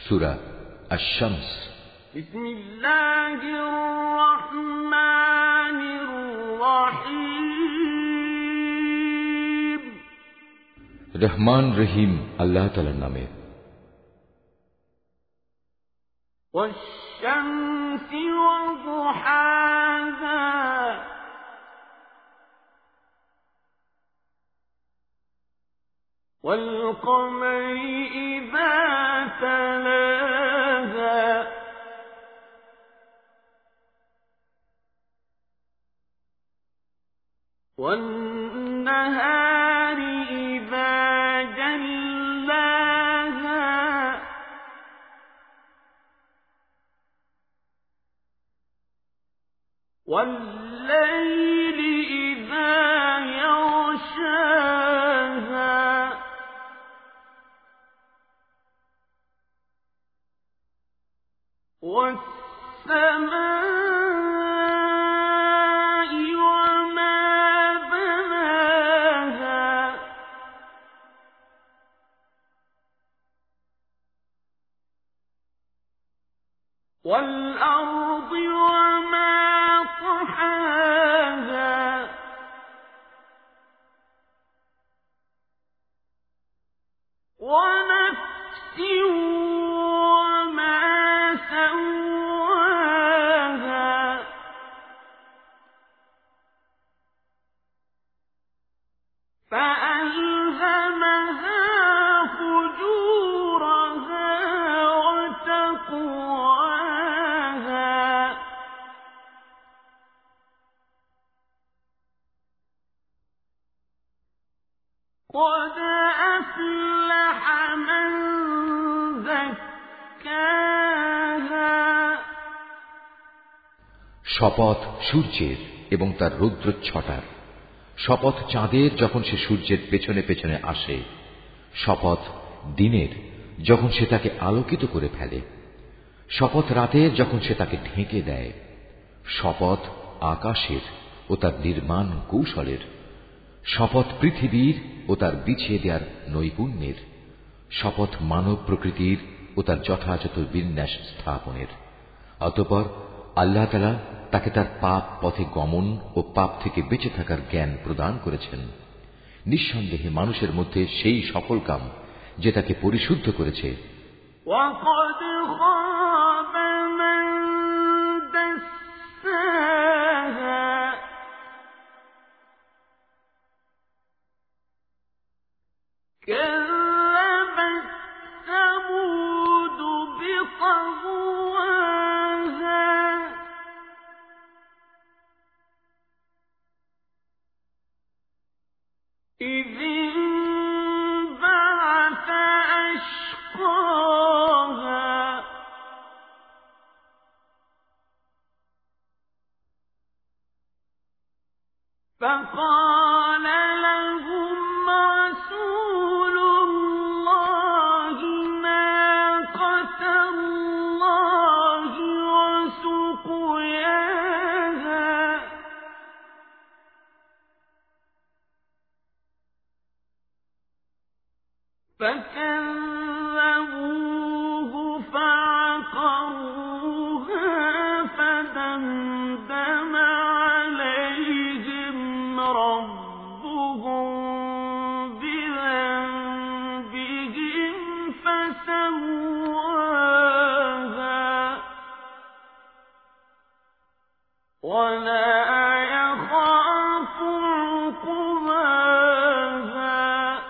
সূরা আশ-শামস। বিসমিল্লাহির রহমানির রহিম। রহমান রহিম আল্লাহ তাআলার নামে। ওয়াশ-শামসি ওয়া-দুহাহা ওয়াল-কমরি ইযা তালাহা ওয়ান-নাহারি ইযা জাল্লাহা ওয়াল-লাইলি ইযা ইয়াগশাহা ওয়াস-সামাই ওয়া-মা বানাহা ওয়াল-আরদি ওয়া-মা طحاها ونفس وما سواها فألهمها فجورها وتقواها قد أفلح من زكاها। শপথ সূর্যের এবং তার রৌদ্রচ্ছটার, শপথ চাঁদের যখন সে সূর্যের পেছনে পেছনে আসে, শপথ দিনের যখন সে তাকে আলোকিত করে ফেলে, শপথ রাতের যখন সে তাকে ঢেকে দেয়, শপথ আকাশের ও তার নির্মাণ কৌশলের, শপথ পৃথিবীর ও তার বিছিয়ে দেওয়ার নৈপুণ্যের, শপথ মানব প্রকৃতির ও তার যথাযথ বিন্যাস স্থাপনের। অতঃপর আল্লাহ তাআলা তাকে তার পাপ পথে গমন ও পাপ থেকে বেঁচে থাকার জ্ঞান প্রদান করেছেন। নিঃসন্দেহে মানুষের মধ্যে সেই সকল কাম যে তাকে পরিশুদ্ধ করেছে। وَقَدْ خَابَ مَن دَسَّاهَا كَذَّبَتْ ثَمُودُ بِطَغْوَاهَا إِذِ انبَعَثَ أَشْقَاهَا فَقَالَ لَهُمْ رَسُولُ اللَّهِ نَاقَةَ اللَّهِ وَسُقْيَاهَا فَكَذَّبُوهُ فَعَقَرُوهَا فَدَمْدَمَ عَلَيْهِمْ رَبُّهُم بِذَنبِهِمْ فَسَوَّاهَا وَلَا يَخَافُ عُقْبَاهَا।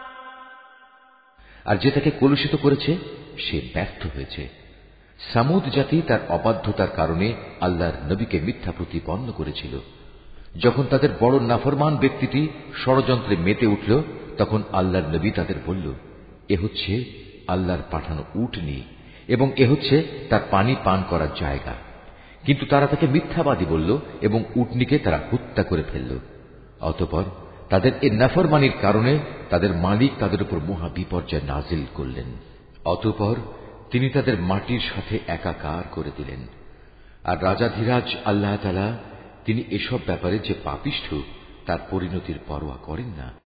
আর যে তাকে কলুষিত করেছে সে ব্যর্থ হয়েছে। সামুদ জাতি তার অবাধ্যতার কারণে আল্লাহর নবীকে মিথ্যা প্রতিপন্ন করেছিল। যখন তাদের বড় নাফরমান ব্যক্তিটি ষড়যন্ত্রে মেতে উঠল, তখন আল্লাহর নবী তাদের বলল, এ হচ্ছে আল্লাহর পাঠানো উটনী এবং এ হচ্ছে তার পানি পান করার জায়গা। কিন্তু তারা তাকে মিথ্যাবাদী বলল এবং উটনীকে তারা হত্যা করে ফেলল। অতঃপর তাদের এই নাফরমানির কারণে তাদের মালিক তাদের উপর মহা বিপর্যয় নাজিল করলেন। অতঃপর তিনি তাদের মাটির সাথে একাকার করে দিলেন। আর রাজাধিরাজ আল্লাহ তাআলা তিনি এসব ব্যাপারে যে পাপিষ্ঠ তার পরিণতির পরোয়া করেন না।